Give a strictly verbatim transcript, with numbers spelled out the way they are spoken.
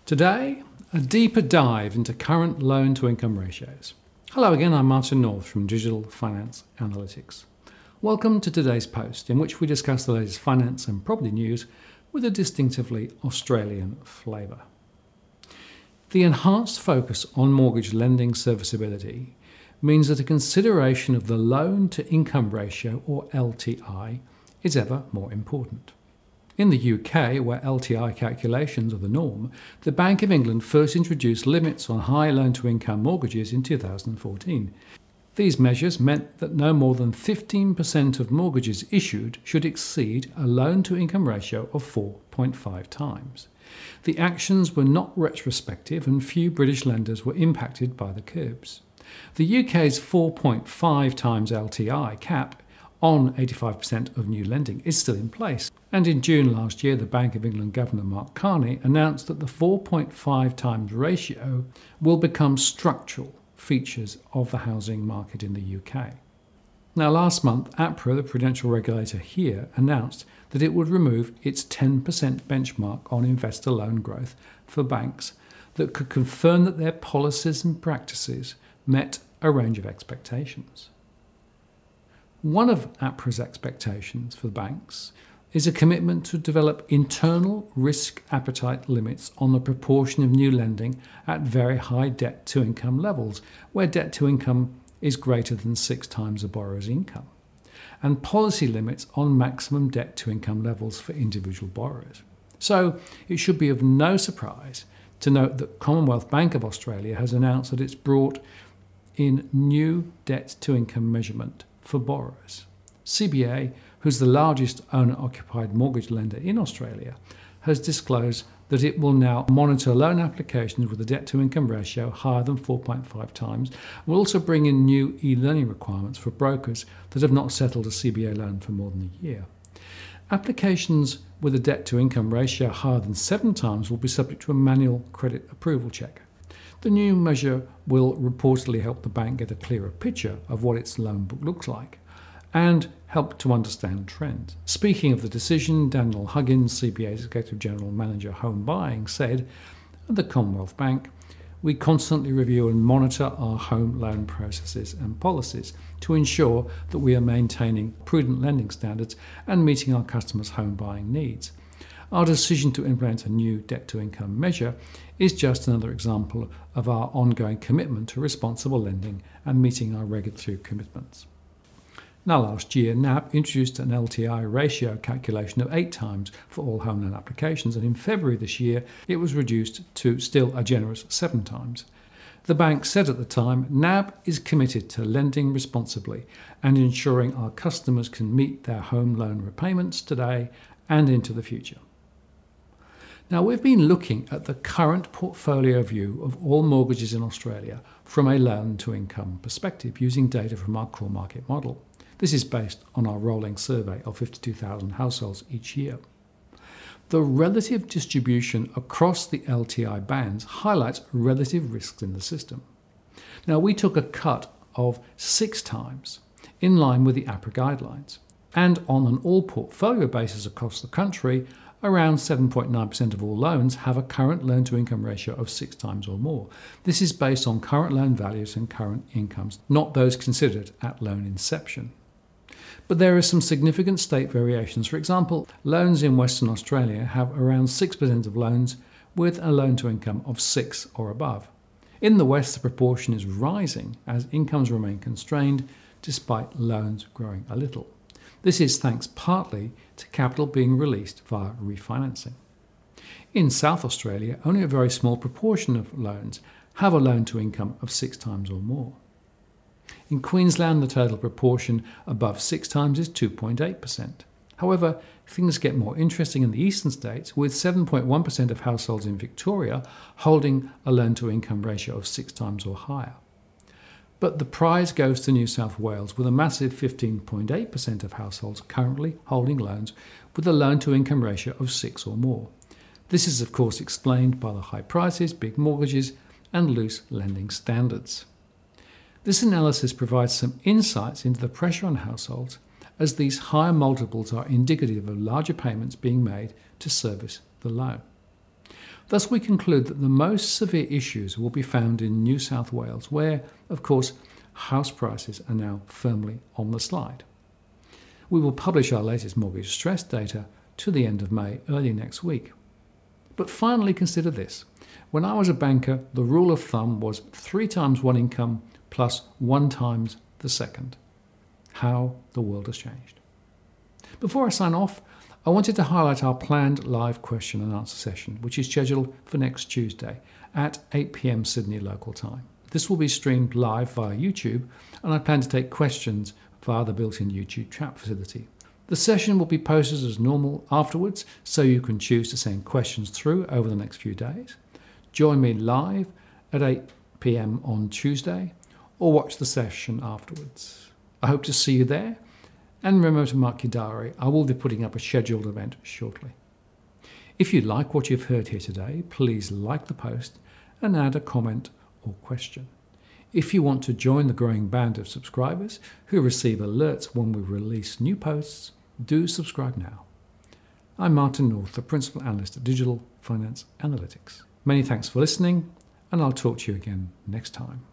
Today, a deeper dive into current loan-to-income ratios. Hello again, I'm Martin North from Digital Finance Analytics. Welcome to today's post, in which we discuss the latest finance and property news with a distinctively Australian flavour. The enhanced focus on mortgage lending serviceability means that a consideration of the loan-to-income ratio, or L T I, is ever more important. In the U K, where L T I calculations are the norm, the Bank of England first introduced limits on high loan-to-income mortgages in two thousand fourteen. These measures meant that no more than fifteen percent of mortgages issued should exceed a loan-to-income ratio of four point five times. The actions were not retrospective and few British lenders were impacted by the curbs. The U K's four point five times L T I cap on eighty-five percent of new lending is still in place. And in June last year, the Bank of England Governor Mark Carney announced that the four point five times ratio will become structural features of the housing market in the U K. Now, last month, APRA, the prudential regulator here, announced that it would remove its ten percent benchmark on investor loan growth for banks that could confirm that their policies and practices met a range of expectations. One of APRA's expectations for the banks is a commitment to develop internal risk appetite limits on the proportion of new lending at very high debt-to-income levels, where debt-to-income is greater than six times a borrower's income, and policy limits on maximum debt-to-income levels for individual borrowers. So it should be of no surprise to note that Commonwealth Bank of Australia has announced that it's brought in new debt-to-income measurement for borrowers. C B A, who's the largest owner-occupied mortgage lender in Australia, has disclosed that it will now monitor loan applications with a debt-to-income ratio higher than four point five times, and will also bring in new e-learning requirements for brokers that have not settled a C B A loan for more than a year. Applications with a debt-to-income ratio higher than seven times will be subject to a manual credit approval check. The new measure will reportedly help the bank get a clearer picture of what its loan book looks like and help to understand trends. Speaking of the decision, Daniel Huggins, C B A's Executive General Manager Home Buying, said, "At the Commonwealth Bank, we constantly review and monitor our home loan processes and policies to ensure that we are maintaining prudent lending standards and meeting our customers' home buying needs. Our decision to implement a new debt-to-income measure is just another example of our ongoing commitment to responsible lending and meeting our regulatory commitments." Now, last year, N A B introduced an L T I ratio calculation of eight times for all home loan applications, and in February this year, it was reduced to still a generous seven times. The bank said at the time, N A B is committed to lending responsibly and ensuring our customers can meet their home loan repayments today and into the future. Now, we've been looking at the current portfolio view of all mortgages in Australia from a loan-to-income perspective using data from our core market model. This is based on our rolling survey of fifty-two thousand households each year. The relative distribution across the L T I bands highlights relative risks in the system. Now, we took a cut of six times in line with the APRA guidelines, and on an all-portfolio basis across the country, around seven point nine percent of all loans have a current loan-to-income ratio of six times or more. This is based on current loan values and current incomes, not those considered at loan inception. But there are some significant state variations. For example, loans in Western Australia have around six percent of loans with a loan-to-income of six or above. In the West, the proportion is rising as incomes remain constrained despite loans growing a little. This is thanks partly to capital being released via refinancing. In South Australia, only a very small proportion of loans have a loan-to-income of six times or more. In Queensland, the total proportion above six times is two point eight percent. However, things get more interesting in the eastern states, with seven point one percent of households in Victoria holding a loan-to-income ratio of six times or higher. But the prize goes to New South Wales, with a massive fifteen point eight percent of households currently holding loans with a loan-to-income ratio of six or more. This is, of course, explained by the high prices, big mortgages, and loose lending standards. This analysis provides some insights into the pressure on households, as these higher multiples are indicative of larger payments being made to service the loan. Thus, we conclude that the most severe issues will be found in New South Wales, where, of course, house prices are now firmly on the slide. We will publish our latest mortgage stress data to the end of May, early next week. But finally, consider this. When I was a banker, the rule of thumb was three times one income plus one times the second. How the world has changed. Before I sign off, I wanted to highlight our planned live question and answer session, which is scheduled for next Tuesday at eight p.m. Sydney local time. This will be streamed live via YouTube, and I plan to take questions via the built-in YouTube chat facility. The session will be posted as normal afterwards, so you can choose to send questions through over the next few days. Join me live at eight p.m. on Tuesday, or watch the session afterwards. I hope to see you there. And remember to mark your diary. I will be putting up a scheduled event shortly. If you like what you've heard here today, please like the post and add a comment or question. If you want to join the growing band of subscribers who receive alerts when we release new posts, do subscribe now. I'm Martin North, the Principal Analyst at Digital Finance Analytics. Many thanks for listening, and I'll talk to you again next time.